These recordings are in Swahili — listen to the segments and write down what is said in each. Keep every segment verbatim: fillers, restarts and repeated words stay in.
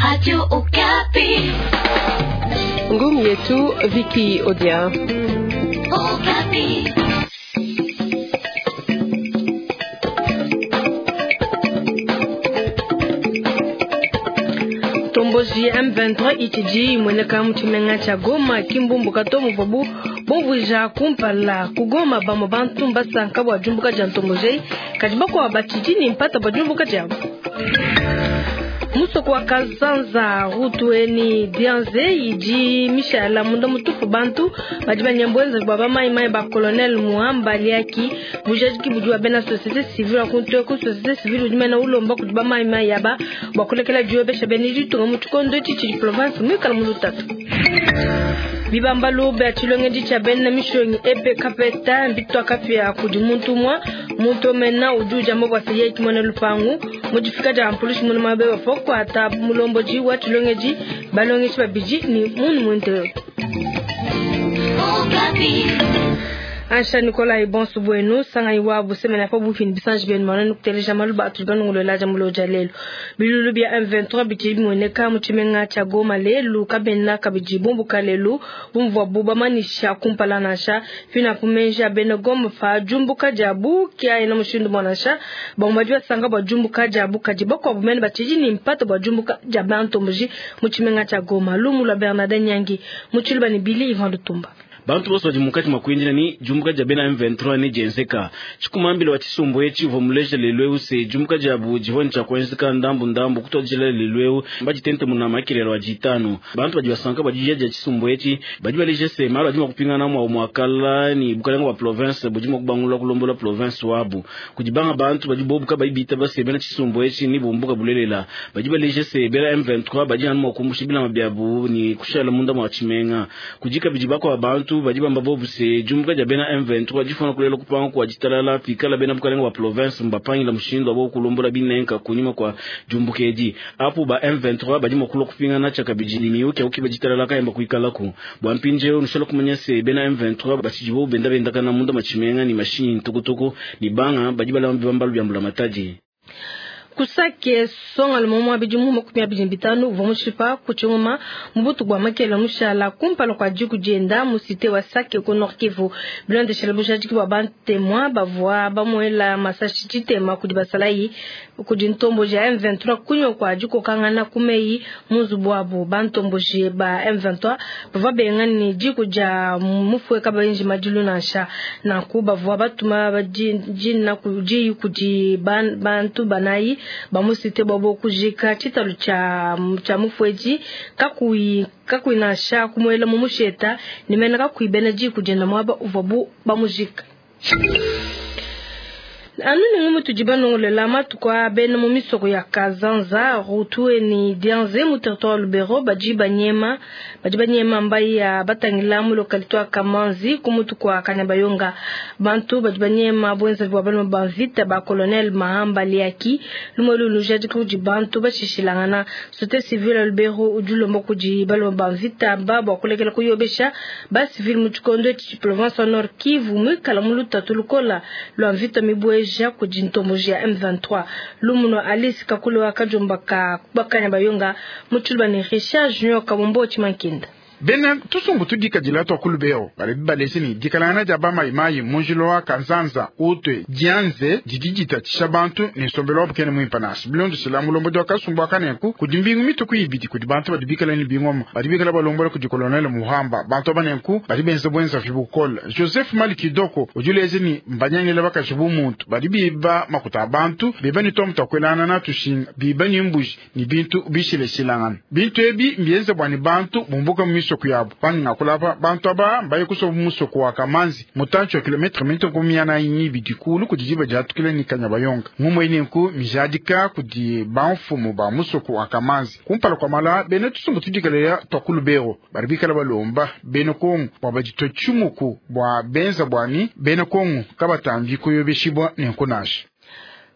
Radio Okapi. Ngumi yetu Vicky Odia. Okapi. Tomboji M vingt-trois itiji mweneka mchimenga cha Goma kimbumbu katomu babu bonvuja kumpala kugoma bamo bantu basanka bwajumbuka ja Tomboji kajibako abatijini mpata bwajumbuka ja Muso kwa kazanza hutueni dianze iji mishala munda mutufu bantu bajiba nyambwenza baba mai mai ba colonel Muhamba liaki bujaji ki bujua bena société civile akunto ko société civile ujimena ulomba kujiba mai mai yaba bakulekela juwe besha beniji tunga mutukondo chichi province mwikala mulutatu Bibamba lobe atulonge dicha benna mishongi epe kapeta mbitwa kapia kudimuntu mwa muntu mena ujuja mbo kwaseye kimona lupangu mujifika ja ampulishi muna mabeba foko ata mulombo ji watulonge ji balonge chiba biji ni munu mwente Okapi. Ansha Nicolas Ibon Subueno sanga iwabu semena fa bufini bisanji ben manana kuteleja maluba atugano ngolo laja mulo jalelo bilulu bia M vingt-trois biti moneka muchimenga cha Goma lelu kabenna kabiji bombu kalelu bumvwa buba manisha kumpala nasha fina kumenja beno Goma fa jumbu kajabu kia ina mushindu mwanasha bamajwa sanga ba jumbu kajabu kajiboko bumene batiji ni mpato ba jumbu kajabanto muji muchimenga cha Goma lumu la Bernard Nyangi muchilba ni Bili Ivan Lutumba Bantu boso wajimukati makuinjina ni jumbuka jabena M vingt-trois ni jenseka. Chikumambile watisumbo yechi uvomulesha lelweu se jumbuka jabu jivoni chakwenzika ndambu ndambu kuto jile lelweu mbaji tente munamakirelo wajitano. Bantu wajiwasanka wajijaja chisumbo yechi bajiwa leje se mara wajima kupinga namu wa mwakala ni bukalenga wa province bujima kubangula kulombola province wabu. Kujibanga bantu wajibobu kaba ibita base bena chisumbo yechi ni bumbuka bulelela. Bajiwa leje se bela M vingt-trois bajiwa nmu wakumbushi bila mabiabu ni kushala munda mwachimenga. Kujika bijibako wa bantu bajiba mbabobu se jumbuka jabena M vingt-trois jifona kulelo kupanga kwa jitalala pikala bena bukalenga wa province mbapangi la mshindo wabo kulombola binenka kunyuma kwa jumbukeji apu ba M vingt-trois bajima kulo kupinga na chaka bijini miuke ukiba jitalala kaya mba kuikala ku bwampinje unushalo kumanya se bena M vingt-trois bachijibo benda benda kana munda machimenga ni mashini ntukutuku ni banga bajiba la mbibambalu biambula mataji Kusake songa lumomo abijumu mokumi abijimbitanu uvomushipa kuchunguma mbutu kwa makela mushala kumpalo kwa jiku jenda musite wa sake ko Nord Kivu bilande shelebusha jiki wa bante mwa bavwa bamuela masashi tema kudibasalayi kudintombo ja M vingt-trois kunyo kwa jiko kangana kumei muzubwabu bantomboje ba M vingt-trois bava bengani jiku ja mufwe kabainji majilu nasha na kubavwa batuma bajina kuji kuji ban bantu banayi bamusite babo kujika chitalu cha cha mufweji kakui kakui nasha kumwela mumusheta nimena kakuibena ji kujenda mwaba uvabu bamujika Anu ni ngumu tujibano ngole lama tukwa bena mumisoko ya Kazanza rutuwe ni dianze mu territoire Lubero bajiba nyema bajiba nyema mbai ya batangilamu lokalitoa Kamanzi kumutu kwa Kanyabayonga bantu bajiba nyema bwenza bwa bano banvita ba colonel Muhamba liaki lumolu lujaji kujibantu bashishilangana société civile Lubero ujulo moko jibalo banvita baba kulekela kuyobesha ba civil muchikondo chi province Nord Kivu mwikala muluta tulukola lo anvita mibwe ja kujintomboji ya M vingt-trois lumuno Alice kakule wakajomba ka bakanya bayonga mutulba ni Richard Junior kabombo chimankinda Bena tusumbu tudika jilato kulubeo bale balesini dikalana jaba mai mai monjiloa Kanzanza utwe dianze didijita tishabantu ni sombelo bukene muimpanas bilondo silamu lombo do kasumbu akaneku kudimbingu mitu kuibiti kudibantu badibikala ni bingoma badibikala balombo ku colonel Muhamba bantu banenku badibenza bwenza fibukol Joseph Malikidoko ujulezini mbanyangela bakashibu muntu badibiba makuta abantu bebani tomta kwelana na tushinga bibani mbuji ni bintu bishile silangan bintu ebi mbienza bwani bantu bumbuka misoko yabo banga kulapa bantu aba mbaye kuso musoko wa Kamanzi mutancho kilometre minto kumyana yinyi bidikulu kujijiba jatukile ni Kanyabayonga ngumwe nenku mijadika kudi banfumu ba musoko wa Kamanzi kumpala kwa mala bene tusumbu tudikale ya Tokulubero baribikala balomba bene kongu wabajito chumuku bwa benza bwani bene kongu kabatambi kuyobeshibwa nenkunashi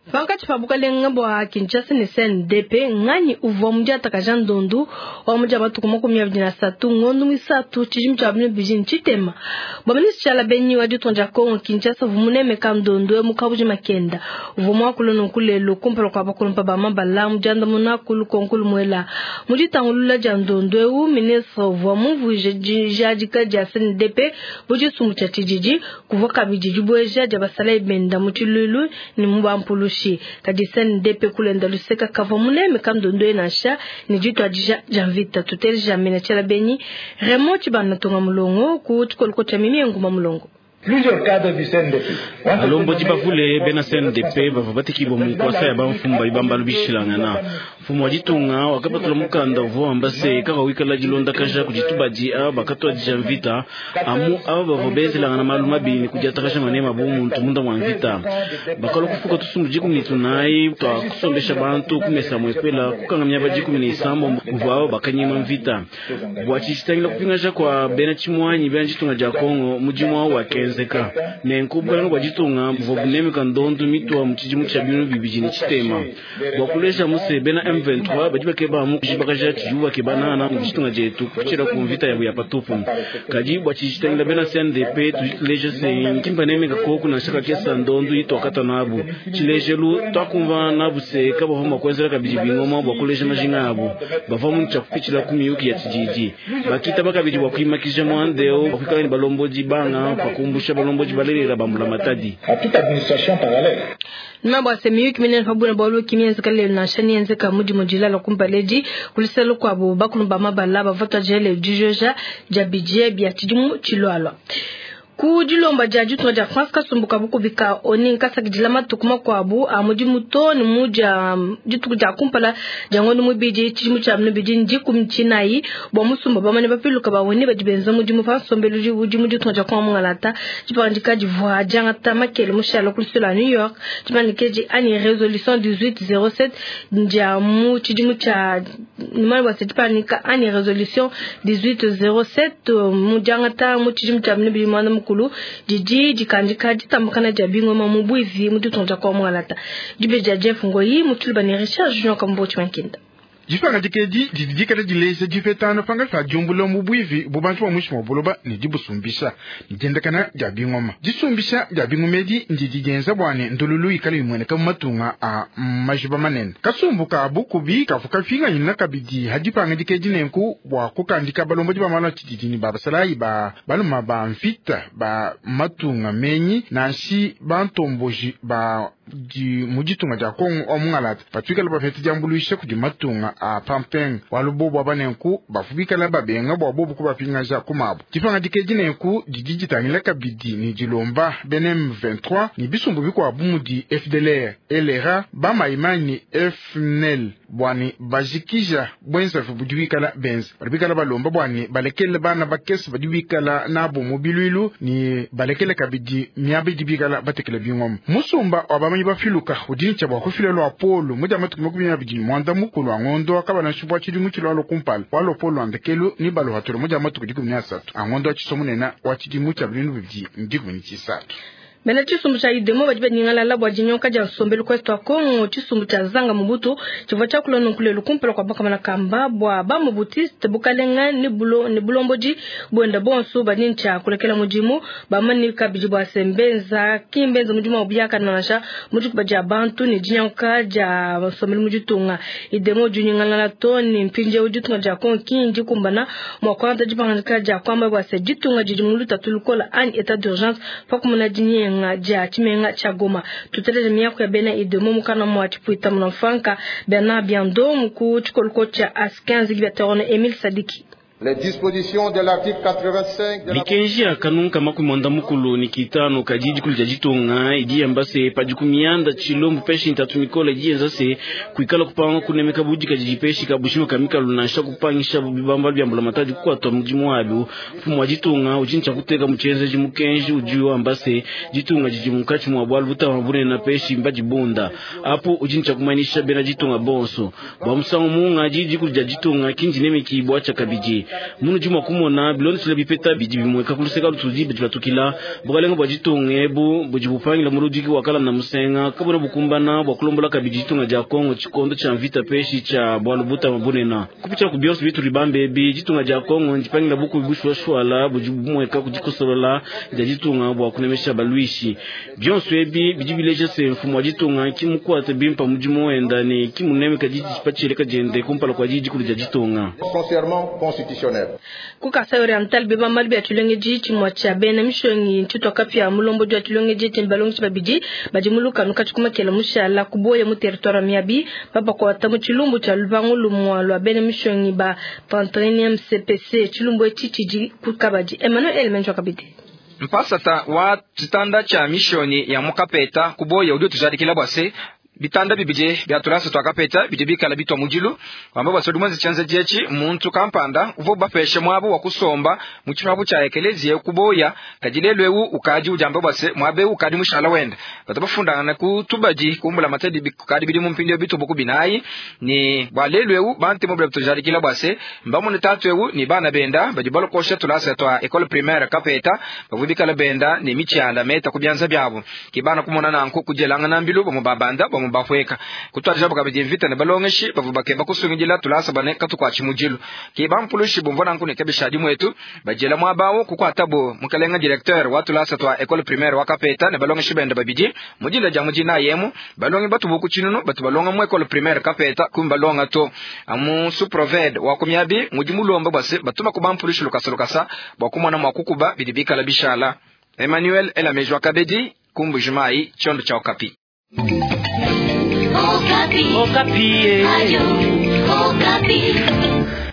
Fanka chipabuka lenga bwa Kinshasa ni C N D P ngani uvo mja takajan dondu wa mja batu kumoko miyavjina satu ngondu misatu chijim chabini bijin chitema. Bamanisi chala benyi wadi tonja kongo Kinshasa vumune mekam dondu e mukabuji makenda. Uvo mwa kulono kule lo kumpelo kwa bakulumpa bama bala mjanda muna kulu konkulu mwela. Mujita ngulula jandondu e u ministre uvo mvu jadika ja C N D P buji sumucha chijiji kuvoka bijiji bueja jabasala ibenda muchilulu ni mba mpulushi. Kadi C N D P kulenda luseka kavamune mekandondo enasha ni jitu ajija janvita tuteli jamena chala benyi remote bana tonga mulongo ku tukolko cha mimi nguma mulongo. Plusieurs cadres du C N D P. Alombo jibafule bena C N D P bavabati kibo mukwasa ya bamfumba ibamba lubishilangana. Fumu wajitunga wakapatula mukanda uvo ambase kaka wikala jilonda kaja kujitubaji aba bakatwa janvita amu aba bavobezi langana maluma bini kujatakasha manema bumu ntumunda mwanvita. Bakalo kufuka tusumuji kumnitunai twa kusombesha bantu kumesa mwepela kukangamya baji kumnisambo uvo aba bakanyima mvita. Bwachistangila kupingaja kwa bena chimwanyi bena jitunga ja Kongo mujimwa wa Zeka nenkubwa ngo bajitunga mvobuneme kandondo mitwa muchijimu chabino bibijini chitema bakulesha muse bena M vingt-trois bajibake ba mu jibakaja tijuwa ke banana mujitunga jetu kuchira kumvita ya ya patupu kajibu achitangila bena C N D P tujileje se kimbaneme gakoko na shaka kesa ndondo itokata nabu chilejelu twakumva nabu se kabo homa kwenzera kabijibingoma bakulesha majinga abo bavamu chakupichila kumiyuki ya tijiji bakita bakabiji bakwimakije mwandeo bakikani balomboji banga pakumbu Balombo jibalera bambula matadi à toute administration parallèle. Namba semiyu kimene fabuna balo kimienza kale na shani enze ka mudi mujila la kumbaleji kuliselo kwa bo bakulumba mabala bavota jele jujoja jabije bya tijumu chilwalo. Kujilomba jaju tunaja France kasumbuka buku bika oni nkasa kidilama tukuma kwa abu amuji muto ni muja jitu kuja kumpala jangono mubiji chimu cha mnu biji njiku mchinai bwa musumba bama nibapilu kaba woni bajibenza muji mufa sombelu uji muji tunaja kwa mungalata jipandika jivwa jangata makele mushala kulisula New York jipandikeji ani resolution dix-huit zéro sept nja mu chijimu cha nimani wase jipandika ani resolution dix-huit zéro sept mujangata mu chijimu cha mnu biji mwana kulu jiji jikandika jitambukana jabingo mamubwizi mutu tonja kwa mwanata jube jajefu ngoyi mutulba ni recharge nyoka mbochi mankinda Jifanga jikeji jidikata jilese jifetano fanga fa jumbulo mubwivi bubantu wa mushimo boloba ni jibusumbisha nijendekana jabingoma jisumbisha jabingomedi njijigenza bwane ndululu ikali mwene kama matunga a majiba manene kasumbuka abukubi kafuka finga nyina kabidi hajipanga jikeji nenku wa kukandika balombo jiba mala chititini baba salai ba baluma ba mfita ba matunga menyi na shi bantomboji ba ji mujitunga ja Kongo omungalata patwikala bafeti jambuluisha kujimatunga a pampeng walubobo abanenku bafubikala babenga bobo kuba pinga ja kumabo tifanga dikejinenku dijitangila kabidi ni jilomba benem vingt-trois ni bisumbu biko abumudi F D L R L R A bama imani F N L bwani bajikija bwenza fubujuikala benz barbikala balomba bwani balekele bana bakesi bajuikala nabo mobiluilu ni balekele kabidi miabe dibikala batekele bingom musumba obama bafiluka udincha bwa kufilelo apolo muja matukumo kubina bijini mwanda mukulu angondo akaba na shubwa chidi muchilo alo kumpala walo polo andekelu ni balo hatoro muja matukujiku mnyasatu angondo achisomunena wachidi mucha bilinu bibji mjiku mnichisatu Mena chisumbu cha idemo wajibe nyingala labwa jinyoka ja sombelu kwa esto Kongo chisumbu cha zanga mubutu chiva chakula nukule lukumpela kwa baka manakamba bwa ba mubutiste bukalenga ni bulo ni bulomboji buenda bonsu ba nincha kulekela mujimu ba mani kabiji bwa sembenza kimbenza mujimu obiyaka nanasha mujiku baja bantu ni jinyoka ja sombelu mujitunga idemo junyingala la toni mpinje ujitunga ja Kongo kinji kumbana mwakwanta jipanganika ja kwamba bwa se jitunga jijimulu tatulukola ani etat d'urgence pakumuna jinye nga ja chimenga chagoma tuteleje miyako ya bena idemo mukana mwachi puita mnafanka bena biando mku chikolko cha askanzi gibaterone Emile Sadiki. Les dispositions de l'article quatre-vingt-cinq de la Likenji akanunka makumanda mukulu ni kitano kajiji kulijajitonga idi ambase pajikumianda chilombu peshi ntatumikola idi enzase kuikala kupanga kunemeka buji kajiji peshi kabushimo kamika lunasha kupangisha bibamba byambula mataji kwa to mjimu wabu fumu wajitonga ujincha kuteka mchenze jimukenji ujiwa ambase jitunga jijimukachi mwabwalu buta mabune na peshi mbaji bunda hapo ujincha kumainisha bena jitonga bonso bamusangu munga jiji kulijajitonga kinji neme kiibwacha kabiji munu juma kumona bilondo sila bipeta biji bimweka kuluseka lutuji biji tukila bukalenga bwajitunga ebu buji bupangila murudiki wakala na musenga kabona bukumbana bwakulombola kabijitunga ja Kongo chikondo cha mvita peshi cha bwana buta mabunena kupicha kubiosi bitu ribambe ebi jitunga ja Kongo njipangila buku bibushwa shwala buji bumweka kujikosolola jajitunga bwa kunemesha baluishi bionso ebi biji bileje se mfumo wajitunga kimukwate bimpa mujimo enda ni kimuneme kajiji chipachile kajende kumpala kwa jiji kuli jajitunga constitutionnel. Kukasa oriental beba malbi atulongeji chimwacha bena mishongi ntuto kapya mulombo jwa atulongeji timbalongi chibabiji bajimuluka nuka chukuma kela mushala kuboya mu territoire miabi baba kwa tamu chilumbu cha lubangu lumwa lwa bena mishongi ba trente-et-unième C P C chilumbu echichiji kukabaji Emmanuel Elmenjo kabiti mpasata wa titanda cha mishoni ya mukapeta kuboya udio tujadikila bwase bitanda bibije byatulasa twakapeta bijibika la bitwa mujilu amba basodumwe zichanze jechi muntu kampanda uvo bafeshe mwabo wakusomba muchirabu cha ekelezi kuboya kajilelwewu ukaji ujambo base mwabe ukadi mushala wenda batabafunda na kutubaji kumbula matedi bikadi bidi mumpindi bitu boku binayi ni balelwewu banti mobile tujari kila base mbamu ni tatwewu ni bana benda bajibalo kosha tulasa twa école primaire kapeta bavubika la benda ni michala meta kubyanza byabo kibana kumona nanko kujelanga nambilu bomubabanda bomu bafweka kutwaje bakabe invita ne balongeshi bavubake bakusungijila tulasa bane katukwa chimujilu ke bampulushi bombona nkune kabishadi mwetu bajela mwabawo kukwatabo mukalenga directeur wa tulasa twa école primaire wakapeta ne balongeshi benda babiji mujila ja mujina yemu balongi batu boku chinuno batu balonga mu école primaire kapeta kumbalonga to amu suproved wa kumyabi mujimulomba base batuma kubampulushi lukasa lukasa bakumwana mwakukuba bidibika la bishala Emmanuel Elamejwa Kabedi kumbu jumai chondo cha Okapi. Okapi. Okapi. Ayo, Okapi.